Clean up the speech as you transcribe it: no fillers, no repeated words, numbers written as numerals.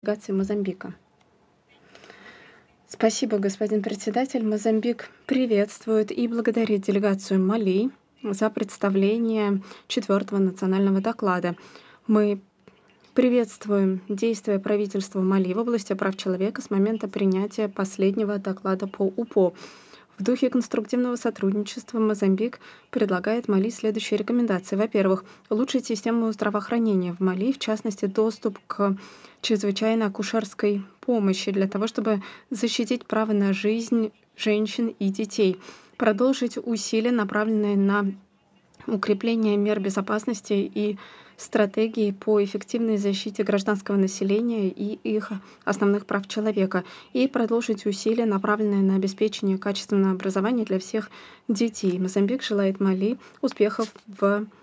Делегации Мозамбика. Спасибо, господин председатель. Мозамбик приветствует и благодарит делегацию Мали за представление 4-го национального доклада. Мы приветствуем действия правительства Мали в области прав человека с момента принятия последнего доклада по УПО. В духе конструктивного сотрудничества Мозамбик предлагает Мали следующие рекомендации. Во-первых, улучшить систему здравоохранения в Мали, в частности, доступ к чрезвычайной акушерской помощи для того, чтобы защитить право на жизнь женщин и детей. Продолжить усилия, направленные на укрепление мер безопасности и стратегии по эффективной защите гражданского населения и их основных прав человека, и продолжить усилия, направленные на обеспечение качественного образования для всех детей. Мозамбик желает Мали успехов в